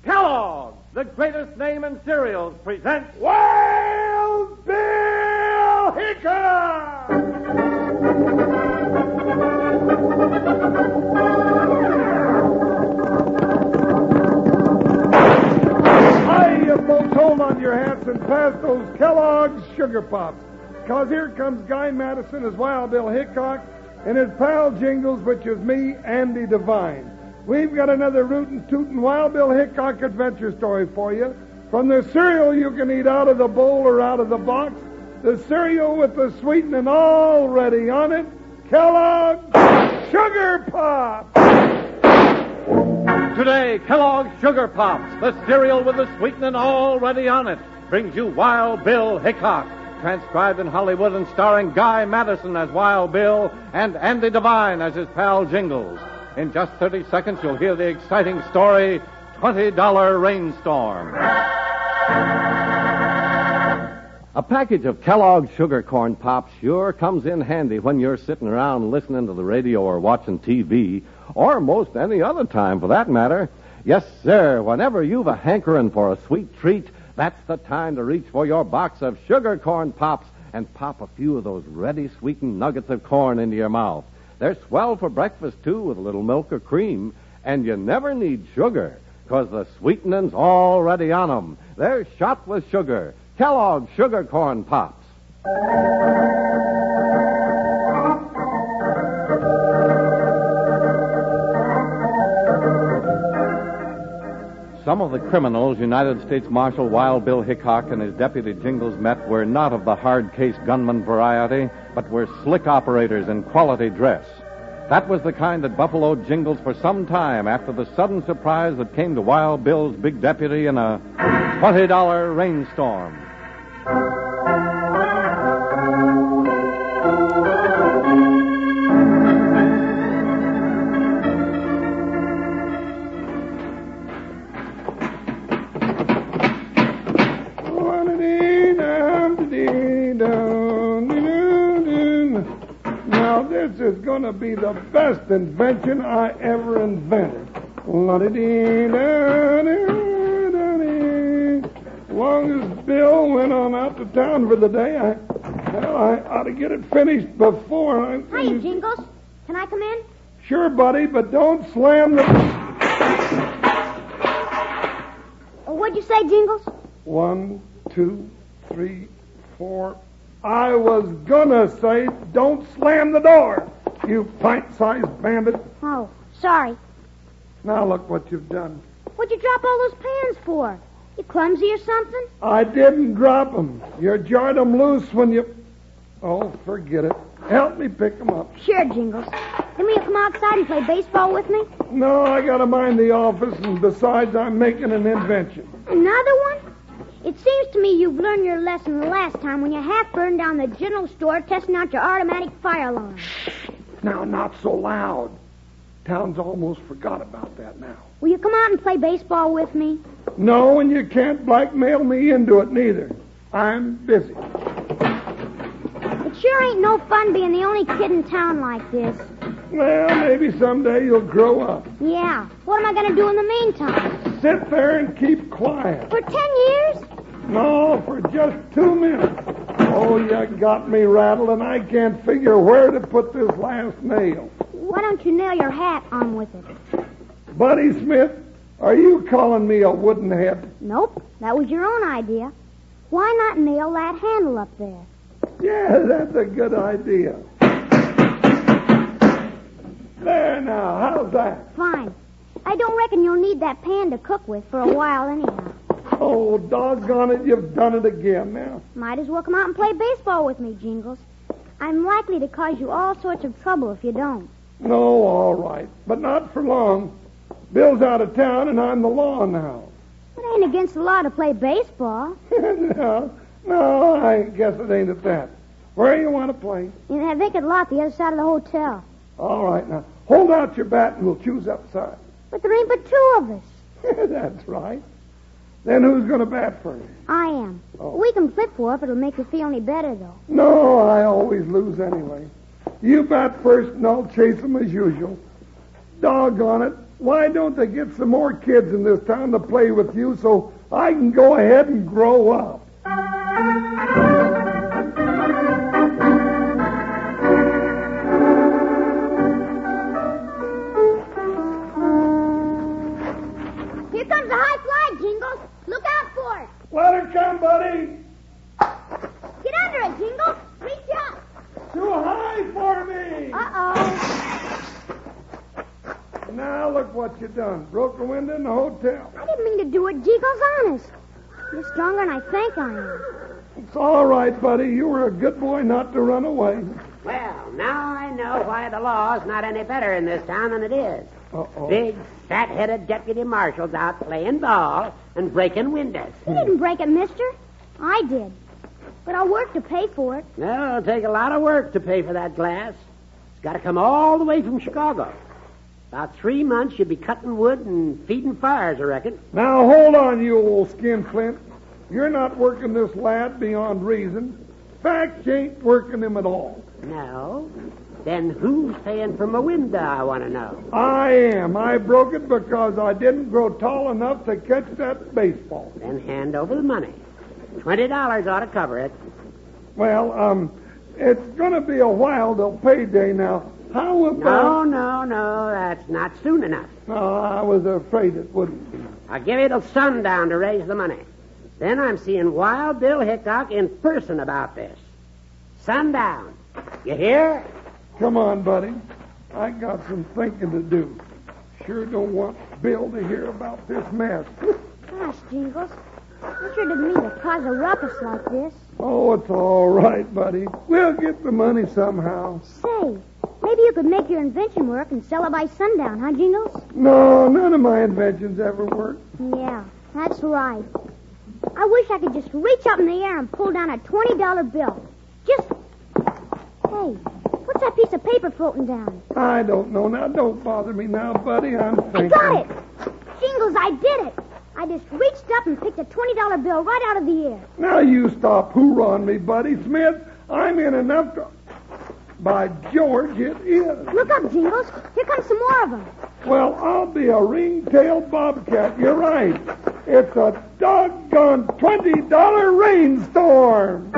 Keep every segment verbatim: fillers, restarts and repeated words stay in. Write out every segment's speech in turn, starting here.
Kellogg's, the greatest name in cereals, presents Wild Bill Hickok! Hiya, folks, hold on to your hats and pass those Kellogg's Sugar Pops. Because here comes Guy Madison as Wild Bill Hickok and his pal Jingles, which is me, Andy Devine. We've got another rootin' tootin' Wild Bill Hickok adventure story for you. From the cereal you can eat out of the bowl or out of the box, the cereal with the sweetening already on it, Kellogg's Sugar Pops! Today, Kellogg's Sugar Pops, the cereal with the sweetening already on it, brings you Wild Bill Hickok, transcribed in Hollywood and starring Guy Madison as Wild Bill and Andy Devine as his pal Jingles. In just thirty seconds, you'll hear the exciting story, twenty dollar Rainstorm. A package of Kellogg's Sugar Corn Pops sure comes in handy when you're sitting around listening to the radio or watching T V, or most any other time for that matter. Yes, sir, whenever you've a hankering for a sweet treat, that's the time to reach for your box of Sugar Corn Pops and pop a few of those ready sweetened nuggets of corn into your mouth. They're swell for breakfast, too, with a little milk or cream. And you never need sugar, because the sweetening's already on them. They're shot with sugar. Kellogg's Sugar Corn Pops. Some of the criminals United States Marshal Wild Bill Hickok and his deputy Jingles met were not of the hard-case gunman variety, but were slick operators in quality dress. That was the kind that buffaloed Jingles for some time after the sudden surprise that came to Wild Bill's big deputy in a twenty dollar rainstorm. Now, this is going to be the best invention I ever invented. As long as Bill went on out to town for the day, I, well, I ought to get it finished before I... Hiya, Jingles. Can I come in? Sure, buddy, but don't slam the... Oh, what'd you say, Jingles? One, two, three, four... I was gonna say, don't slam the door, you pint-sized bandit. Oh, sorry. Now look what you've done. What'd you drop all those pans for? You clumsy or something? I didn't drop them. You jarred them loose when you... Oh, forget it. Help me pick them up. Sure, Jingles. Then will you come outside and play baseball with me? No, I gotta mind the office, and besides, I'm making an invention. Another one? It seems to me you've learned your lesson the last time when you half burned down the general store testing out your automatic fire alarm. Now, not so loud. Town's almost forgot about that now. Will you come out and play baseball with me? No, and you can't blackmail me into it, neither. I'm busy. It sure ain't no fun being the only kid in town like this. Well, maybe someday you'll grow up. Yeah. What am I going to do in the meantime? Sit there and keep quiet. For ten years? No, for just two minutes. Oh, you got me rattled, and I can't figure where to put this last nail. Why don't you nail your hat on with it? Buddy Smith, are you calling me a wooden head? Nope. That was your own idea. Why not nail that handle up there? Yeah, that's a good idea. There now, how's that? Fine. I don't reckon you'll need that pan to cook with for a while anyhow. Oh, doggone it, you've done it again now. Might as well come out and play baseball with me, Jingles. I'm likely to cause you all sorts of trouble if you don't. No, all right, but not for long. Bill's out of town, and I'm the law now. It ain't against the law to play baseball. no, no, I guess it ain't at that. Where do you want to play? In that vacant lot the other side of the hotel. All right, now, hold out your bat and we'll choose upside. But there ain't but two of us. That's right. Then who's going to bat first? I am. Oh. We can flip for if it'll make you feel any better, though. No, I always lose anyway. You bat first and I'll chase them as usual. Doggone it. Why don't they get some more kids in this town to play with you so I can go ahead and grow up? Here comes the high fly, Jingles. Look out for it. Let her come, buddy. Get under it, Jingles. Reach up. Too high for me. Uh-oh. Now look what you done. Broke a window in the hotel. I didn't mean to do it, Jingles, honest. You're stronger than I think I am. It's all right, buddy. You were a good boy not to run away. Well, now I know why the law's not any better in this town than it is. Uh-oh. Big, fat-headed deputy marshals out playing ball and breaking windows. You didn't break it, mister. I did. But I'll work to pay for it. Well, it'll take a lot of work to pay for that glass. It's got to come all the way from Chicago. About three months you'll be cutting wood and feeding fires, I reckon. Now hold on, you old skinflint. You're not working this lad beyond reason. Fact, you ain't working him at all. No? Then who's paying for my window, I want to know. I am. I broke it because I didn't grow tall enough to catch that baseball. Then hand over the money. Twenty dollars ought to cover it. Well, um, it's going to be a while till payday now. How No, about... no, no, that's not soon enough. No, I was afraid it wouldn't be. I'll give you till sundown to raise the money. Then I'm seeing Wild Bill Hickok in person about this. Sundown. You hear? Come on, buddy. I got some thinking to do. Sure don't want Bill to hear about this mess. Gosh, Jingles. I sure didn't mean to cause a ruckus like this. Oh, it's all right, buddy. We'll get the money somehow. Say, maybe you could make your invention work and sell it by sundown, huh, Jingles? No, none of my inventions ever work. Yeah, that's right. I wish I could just reach up in the air and pull down a twenty dollar bill. Just... Hey, what's that piece of paper floating down? I don't know. Now, don't bother me now, buddy. I'm I thinking. got it! Jingles, I did it! I just reached up and picked a twenty dollar bill right out of the air. Now you stop hoorahing me, buddy Smith. I'm in enough to... By George, it is. Look up, Jingles. Here come some more of them. Well, I'll be a ring-tailed bobcat. You're right. It's a doggone twenty dollar rainstorm.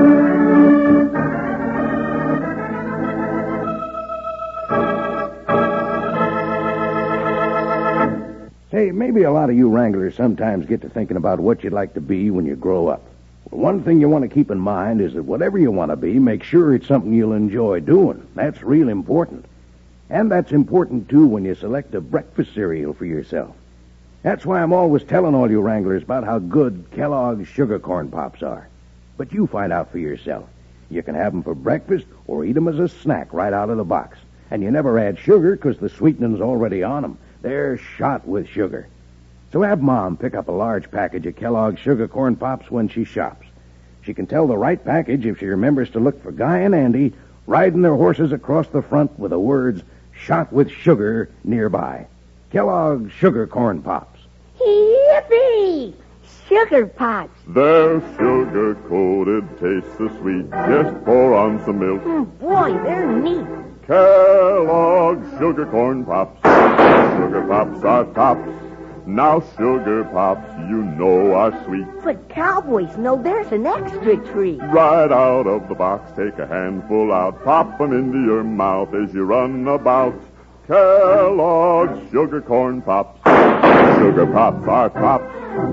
Say, maybe a lot of you wranglers sometimes get to thinking about what you'd like to be when you grow up. Well, one thing you want to keep in mind is that whatever you want to be, make sure it's something you'll enjoy doing. That's real important. And that's important, too, when you select a breakfast cereal for yourself. That's why I'm always telling all you wranglers about how good Kellogg's Sugar Corn Pops are. But you find out for yourself. You can have them for breakfast or eat them as a snack right out of the box. And you never add sugar because the sweetening's already on them. They're shot with sugar. So have Mom pick up a large package of Kellogg's Sugar Corn Pops when she shops. She can tell the right package if she remembers to look for Guy and Andy riding their horses across the front with the words, "Shot with Sugar," nearby. Kellogg's Sugar Corn Pops. Yippee! Sugar Pops. They're sugar-coated, taste so sweet. Just pour on some milk. Oh, boy, they're neat. Kellogg's Sugar Corn Pops. Sugar Pops are tops. Now Sugar Pops, you know, are sweet. But cowboys know there's an extra treat. Right out of the box, take a handful out. Pop 'em into your mouth as you run about. Kellogg's Sugar Corn Pops. Sugar Pops are tops.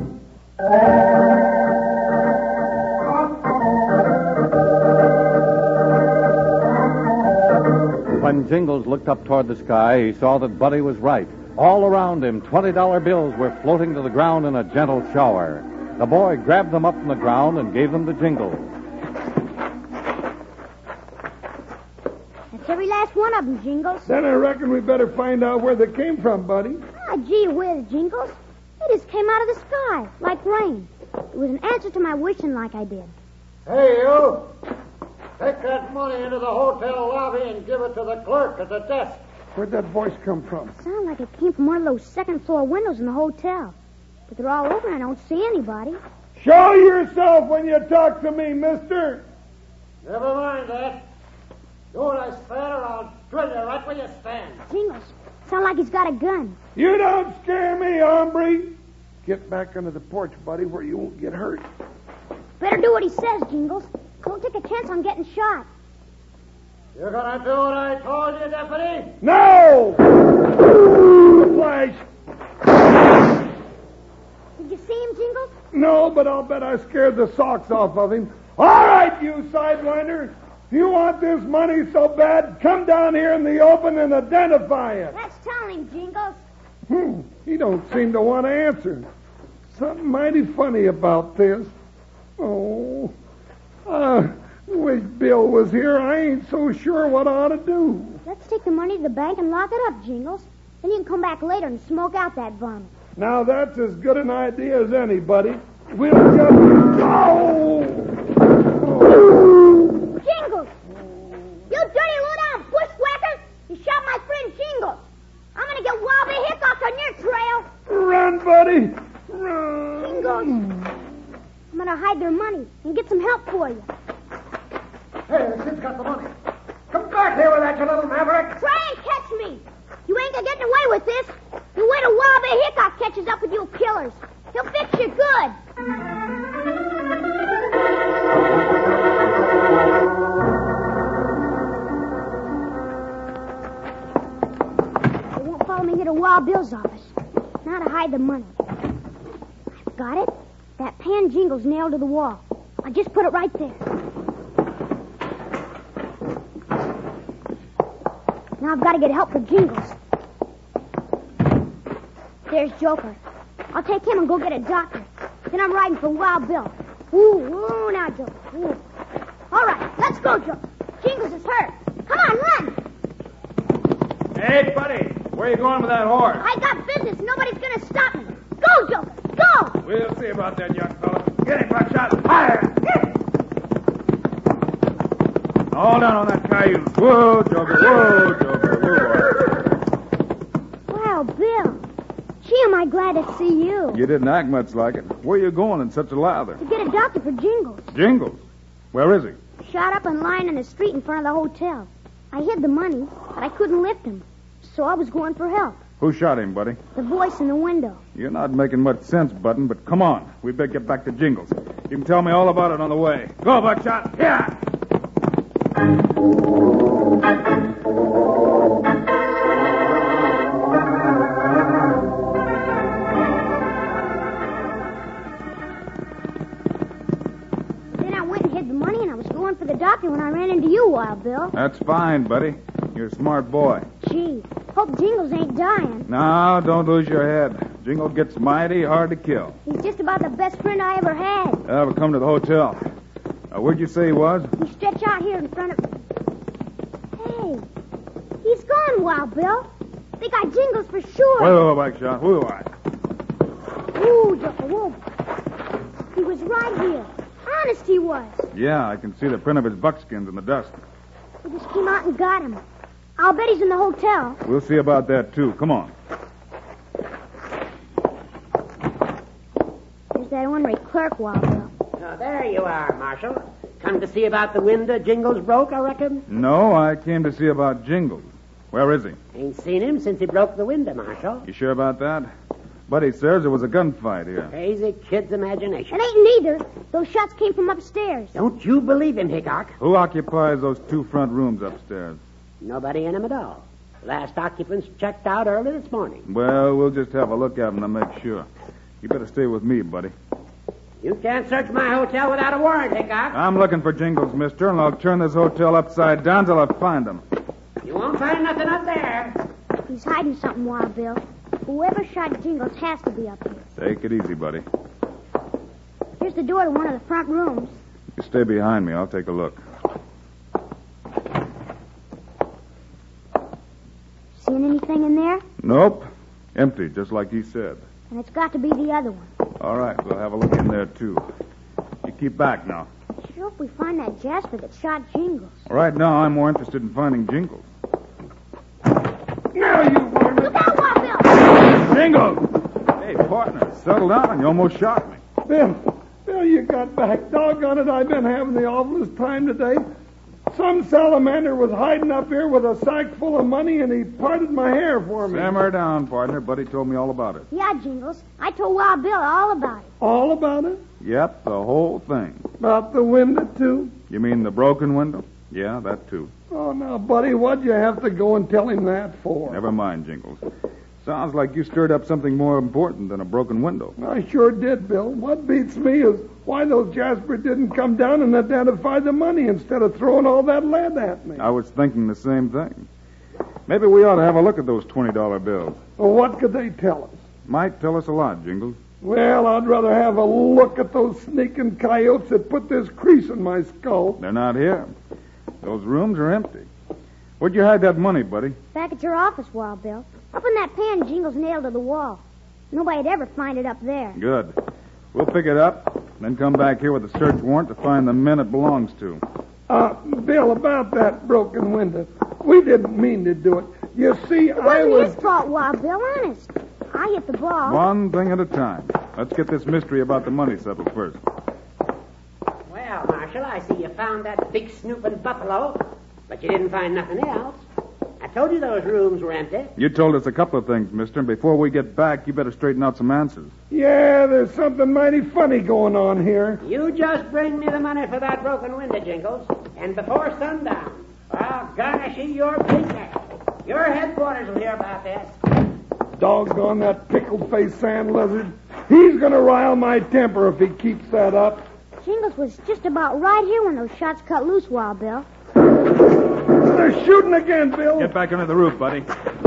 When Jingles looked up toward the sky, he saw that Buddy was right. All around him, twenty dollar bills were floating to the ground in a gentle shower. The boy grabbed them up from the ground and gave them to Jingles. That's every last one of them, Jingles. Then I reckon we better find out where they came from, buddy. Ah, gee whiz, Jingles. They just came out of the sky, like rain. It was an answer to my wishing like I did. Hey, you! Take that money into the hotel lobby and give it to the clerk at the desk. Where'd that voice come from? Sounded like it came from one of those second floor windows in the hotel. But they're all open and I don't see anybody. Show yourself when you talk to me, mister. Never mind that. Do what I said or I'll drill you right where you stand. Jingles, Sound like he's got a gun. You don't scare me, hombre. Get back under the porch, buddy, where you won't get hurt. Better do what he says, Jingles. Don't take a chance on getting shot. You're gonna do what I told you, Deputy? No! Flash! Did you see him, Jingles? No, but I'll bet I scared the socks off of him. All right, you sidewinder. If you want this money so bad, come down here in the open and identify it. Let's tell him, Jingles. Hmm, he don't seem to want to answer. Something mighty funny about this. Oh, I wish Bill was here. I ain't so sure what I ought to do. Let's take the money to the bank and lock it up, Jingles. Then you can come back later and smoke out that vomit. Now, that's as good an idea as any, buddy. We'll just... Oh! Jingles! You dirty low-down bushwhacker! You shot my friend Jingles. I'm gonna get Wild Bill Hickok on your trail. Run, buddy! Run! Jingles! I'm gonna hide their money and get some help for you. Hey, the kid's got the money. Come back here with that, you little maverick. Try and catch me. You ain't gonna get away with this. You wait till Wild Bill Hickok catches up with you killers. He'll fix you good. They won't follow me here to Wild Bill's office. Now to hide the money. I've got it. That pan Jingles nailed to the wall. I just put it right there. Now I've got to get help for Jingles. There's Joker. I'll take him and go get a doctor. Then I'm riding for Wild Bill. Ooh, ooh, now, Joker. Ooh. All right, let's go, Joker. Jingles is hurt. Come on, run. Hey, buddy, where you going with that horse? I got business. Nobody's going to stop me. Go, Joker. Go. We'll see about that, young fella. Get him, Buckshot. Fire! Hold on on that cayuse. Whoa, Joker. Whoa, Joker. Whoa. Wild Bill. Gee, am I glad to see you. You didn't act much like it. Where you going in such a lather? To get a doctor for Jingles. Jingles? Where is he? Shot up and lying in the street in front of the hotel. I hid the money, but I couldn't lift him. So I was going for help. Who shot him, buddy? The voice in the window. You're not making much sense, Button, but come on. We better get back to Jingles. You can tell me all about it on the way. Go, Buckshot. Yeah! Then I went and hid the money, and I was going for the doctor when I ran into you, Wild Bill. That's fine, buddy. You're a smart boy. Gee, hope Jingles ain't dying. No, don't lose your head. Jingle gets mighty hard to kill. He's just about the best friend I ever had. Uh, we'll come to the hotel. Uh, where'd you say he was? He stretched out here in front of... Hey, he's gone, Wild Bill. They got Jingles for sure. Whoa, whoa, Buckshot. Whoa, whoa. Ooh, Joker, whoa. He was right here. Honest he was. Yeah, I can see the print of his buckskins in the dust. We just came out and got him. I'll bet he's in the hotel. We'll see about that, too. Come on. There's that ornery clerk, Wild Bill. Oh, there you are, Marshal. Come to see about the window Jingles broke, I reckon? No, I came to see about Jingles. Where is he? Ain't seen him since he broke the window, Marshal. You sure about that? Buddy says there was a gunfight here. Crazy kid's imagination. It ain't neither. Those shots came from upstairs. Don't you believe him, Hickok? Who occupies those two front rooms upstairs? Nobody in them at all. Last occupants checked out early this morning. Well, we'll just have a look at them to make sure. You better stay with me, buddy. You can't search my hotel without a warrant, Hickok. I'm looking for Jingles, mister, and I'll turn this hotel upside down till I find him. You won't find nothing up there. He's hiding something, Wild Bill. Whoever shot Jingles has to be up here. Take it easy, buddy. Here's the door to one of the front rooms. You stay behind me. I'll take a look. Seeing anything in there? Nope. Empty, just like you said. And it's got to be the other one. All right, we'll have a look in there, too. You keep back now. Sure hope we find that Jasper that shot Jingles. Right now, I'm more interested in finding Jingles. Now you varmint. Look out, Wild Bill! Jingles! Hey, partner, settle down. You almost shot me. Bill, Bill, you got back. Doggone it, I've been having the awfulest time today. Some salamander was hiding up here with a sack full of money, and he parted my hair for me. Simmer down, partner. Buddy told me all about it. Yeah, Jingles. I told Wild Bill all about it. All about it? Yep, the whole thing. About the window, too? You mean the broken window? Yeah, that too. Oh, now, buddy, what'd you have to go and tell him that for? Never mind, Jingles. Sounds like you stirred up something more important than a broken window. I sure did, Bill. What beats me is why those Jasper didn't come down and identify the money instead of throwing all that lead at me. I was thinking the same thing. Maybe we ought to have a look at those twenty dollar bills. Well, what could they tell us? Might tell us a lot, Jingles. Well, I'd rather have a look at those sneaking coyotes that put this crease in my skull. They're not here. Those rooms are empty. Where'd you hide that money, buddy? Back at your office, Wild Bill. Up in that pan Jingles nailed to the wall. Nobody'd ever find it up there. Good. We'll pick it up, then come back here with a search warrant to find the men it belongs to. Uh, Bill, about that broken window. We didn't mean to do it. You see, It I wasn't was... his fault, Wild Bill, honest. I hit the ball. One thing at a time. Let's get this mystery about the money settled first. Well, Marshal, I see you found that big snooping buffalo, but you didn't find nothing else. I told you those rooms were empty. You told us a couple of things, mister, and before we get back, you better straighten out some answers. Yeah, there's something mighty funny going on here. You just bring me the money for that broken window, Jingles, and before sundown, I'll garnish you your business. Your headquarters will hear about this. Doggone that pickled-faced sand lizard. He's going to rile my temper if he keeps that up. Jingles was just about right here when those shots cut loose, Wild Bill. They're shooting again, Bill. Get back under the roof, buddy.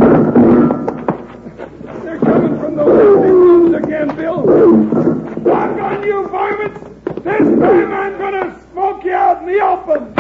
They're coming from those empty rooms again, Bill. Doggone you, varmints! This time I'm going to smoke you out in the open.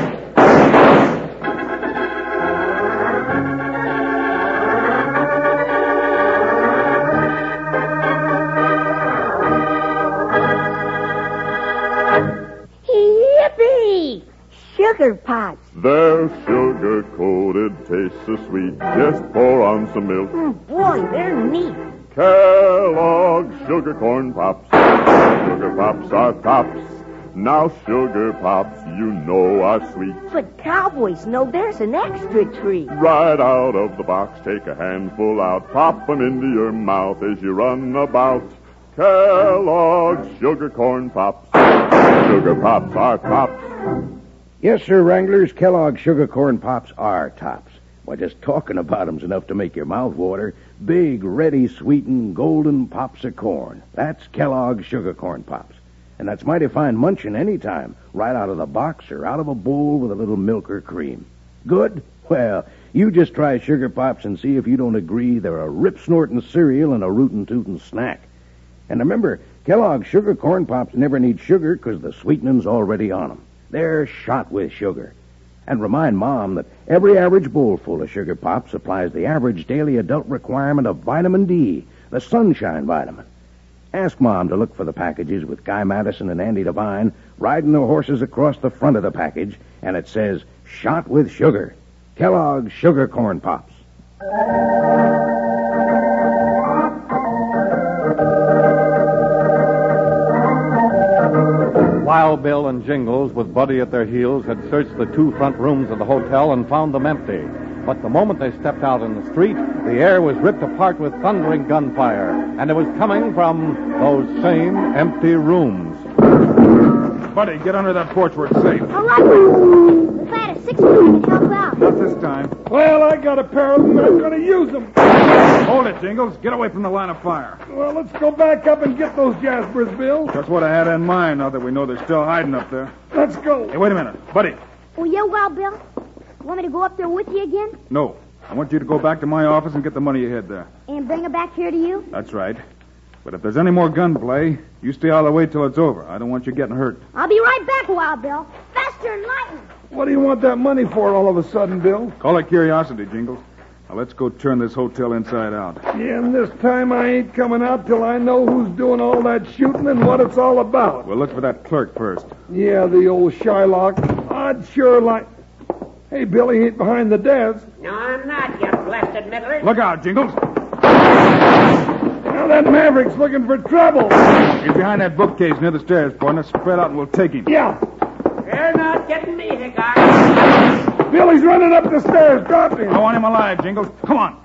Yippee! Sugar pots. They're sugar-coated, taste so sweet. Just pour on some milk. Mm, boy, they're neat. Kellogg's Sugar Corn Pops. Sugar Pops are tops. Now Sugar Pops, you know are sweet. But cowboys know there's an extra treat. Right out of the box, take a handful out. Pop 'em into your mouth as you run about. Kellogg's Sugar Corn Pops. Sugar Pops are tops. Yes, sir, Wranglers, Kellogg's Sugar Corn Pops are tops. Why, just talking about 'em's enough to make your mouth water. Big, ready, sweetened, golden pops of corn. That's Kellogg's Sugar Corn Pops. And that's mighty fine munching any time, right out of the box or out of a bowl with a little milk or cream. Good? Well, you just try Sugar Pops and see if you don't agree they're a rip-snorting cereal and a rootin'-tootin' snack. And remember, Kellogg's Sugar Corn Pops never need sugar because the sweetening's already on 'em. They're shot with sugar. And remind Mom that every average bowl full of Sugar Pops supplies the average daily adult requirement of vitamin D, the sunshine vitamin. Ask Mom to look for the packages with Guy Madison and Andy Devine riding their horses across the front of the package, and it says, shot with sugar. Kellogg's Sugar Corn Pops. Wild Bill and Jingles, with Buddy at their heels, had searched the two front rooms of the hotel and found them empty. But the moment they stepped out in the street, the air was ripped apart with thundering gunfire, and it was coming from those same empty rooms. Buddy, get under that porch where it's safe. All right, Wild. If I had a six-gun, I'd help out. Not this time. Well, I got a pair of them, and I'm going to use them. Hold it, Jingles. Get away from the line of fire. Well, let's go back up and get those Jaspers, Bill. That's what I had in mind, now that we know they're still hiding up there. Let's go. Hey, wait a minute. Buddy. Oh, yeah, Wild Bill? You want me to go up there with you again? No. I want you to go back to my office and get the money you hid there. And bring it back here to you? That's right. But if there's any more gunplay, you stay all the way till it's over. I don't want you getting hurt. I'll be right back, Wild Bill. Faster than lightning. What do you want that money for all of a sudden, Bill? Call it curiosity, Jingles. Now, let's go turn this hotel inside out. Yeah, and this time I ain't coming out till I know who's doing all that shooting and what it's all about. We'll look for that clerk first. Yeah, the old Shylock. I'd sure like... Hey, Billy ain't behind the desk. No, I'm not, you blasted meddler. Look out, Jingles. Now that Maverick's looking for trouble. He's behind that bookcase near the stairs, partner. Spread out and we'll take him. Yeah. You're not getting me, Hickok. Bill, he's running up the stairs. Drop him. I want him alive, Jingles. Come on.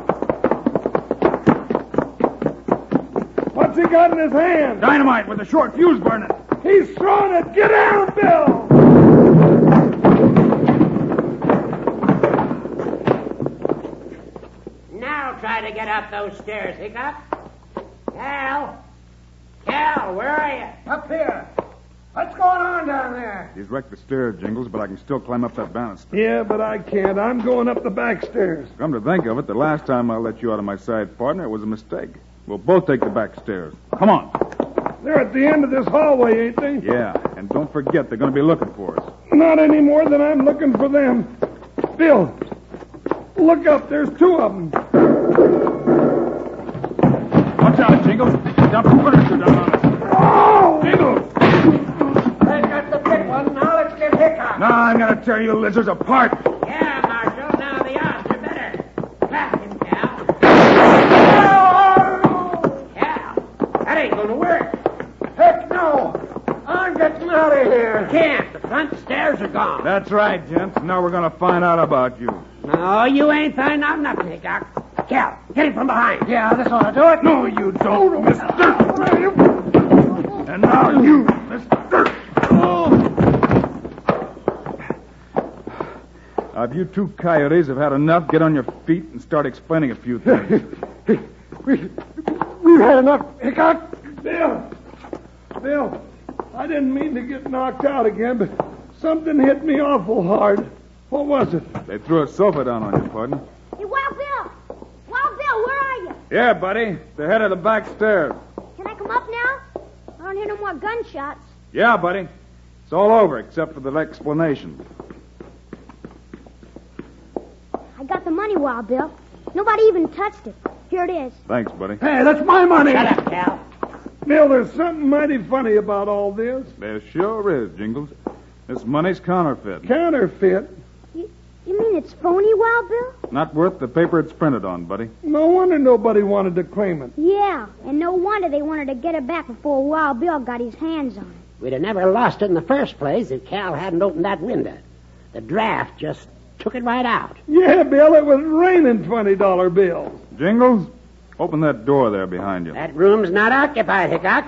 What's he got in his hand? Dynamite with a short fuse burning. He's throwing it. Get down, Bill. Now try to get up those stairs, Hickok. Cal? Cal, where are you? Up here. What's going on down there? He's wrecked the stairs, Jingles, but I can still climb up that banister. Yeah, but I can't. I'm going up the back stairs. Come to think of it, the last time I let you out of my side, partner, it was a mistake. We'll both take the back stairs. Come on. They're at the end of this hallway, ain't they? Yeah, and don't forget, they're going to be looking for us. Not any more than I'm looking for them. Bill, look up. There's two of them. Watch out, Jingles. Dump the furniture down on us. Oh! Jingles! They got the big one. Now let's get Hickok. Now I'm going to tear you lizards apart. Yeah, Marshal, now the odds are better. Clap him, Cal. Cal, that ain't going to work. Heck no. I'm getting out of here. Can't. The front stairs are gone. That's right, gents. Now we're going to find out about you. No, you ain't finding out nothing, Hickok. Cal, get him from behind. Yeah, this ought to do it. No, you don't, mister. And now you, mister. Oh. Now, if you two coyotes have had enough, get on your feet and start explaining a few things. we, we've had enough, Hickok. Bill, Bill, I didn't mean to get knocked out again, but something hit me awful hard. What was it? They threw a sofa down on you, partner. Hey, Wild Bill! Wild Bill, where are you? Yeah, buddy. The head of the back stairs. Can I come up now? I don't hear no more gunshots. Yeah, buddy. It's all over, except for the explanation. I got the money, Wild Bill. Nobody even touched it. Here it is. Thanks, buddy. Hey, that's my money. Shut up, Cal. Bill, there's something mighty funny about all this. There sure is, Jingles. This money's counterfeit. Counterfeit? You, you mean it's phony, Wild Bill? Not worth the paper it's printed on, buddy. No wonder nobody wanted to claim it. Yeah, and no wonder they wanted to get it back before Wild Bill got his hands on it. We'd have never lost it in the first place if Cal hadn't opened that window. The draft just took it right out. Yeah, Bill, it was raining twenty dollar bills. Jingles, open that door there behind you. That room's not occupied, Hickok.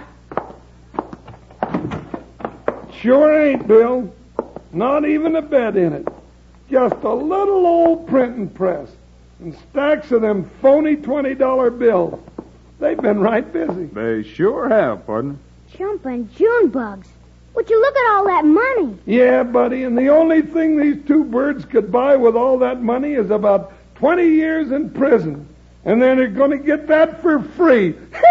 Sure ain't, Bill. Not even a bed in it. Just a little old printing press and stacks of them phony twenty dollar bills. They've been right busy. They sure have, partner. Jumping June bugs. Would you look at all that money? Yeah, buddy, and the only thing these two birds could buy with all that money is about twenty years in prison. And then they're going to get that for free.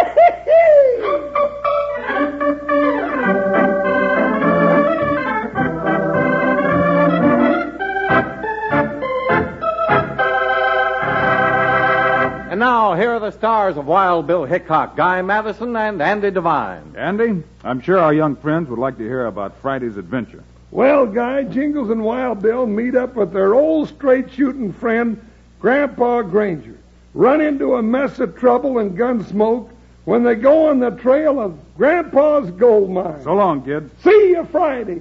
And now, here are the stars of Wild Bill Hickok, Guy Madison, and Andy Devine. Andy, I'm sure our young friends would like to hear about Friday's adventure. Well, Guy, Jingles and Wild Bill meet up with their old straight-shooting friend, Grandpa Granger. Run into a mess of trouble and gun smoke when they go on the trail of Grandpa's gold mine. So long, kids. See you Friday.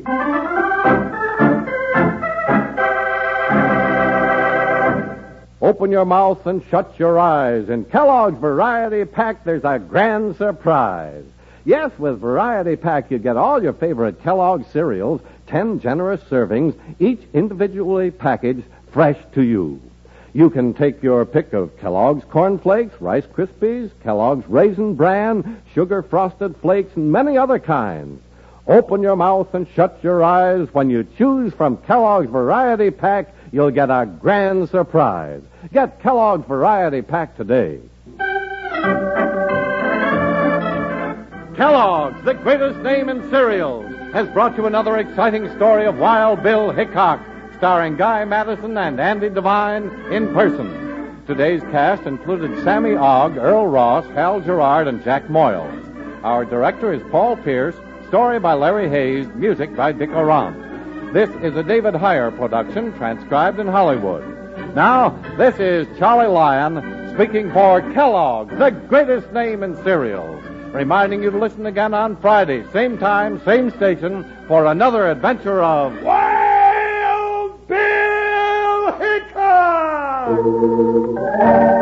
Open your mouth and shut your eyes. In Kellogg's Variety Pack, there's a grand surprise. Yes, with Variety Pack, you get all your favorite Kellogg cereals, ten generous servings, each individually packaged, fresh to you. You can take your pick of Kellogg's Corn Flakes, Rice Krispies, Kellogg's Raisin Bran, Sugar Frosted Flakes, and many other kinds. Open your mouth and shut your eyes. When you choose from Kellogg's Variety Pack, you'll get a grand surprise. Get Kellogg's Variety Pack today. Kellogg's, the greatest name in cereals, has brought you another exciting story of Wild Bill Hickok, starring Guy Madison and Andy Devine in person. Today's cast included Sammy Ogg, Earl Ross, Hal Gerard, and Jack Moyles. Our director is Paul Pierce, story by Larry Hayes, music by Dick Orant. This is a David Heyer production, transcribed in Hollywood. Now, this is Charlie Lyon speaking for Kellogg, the greatest name in cereals. reminding you to listen again on Friday, same time, same station, for another adventure of Wild Bill Hickok!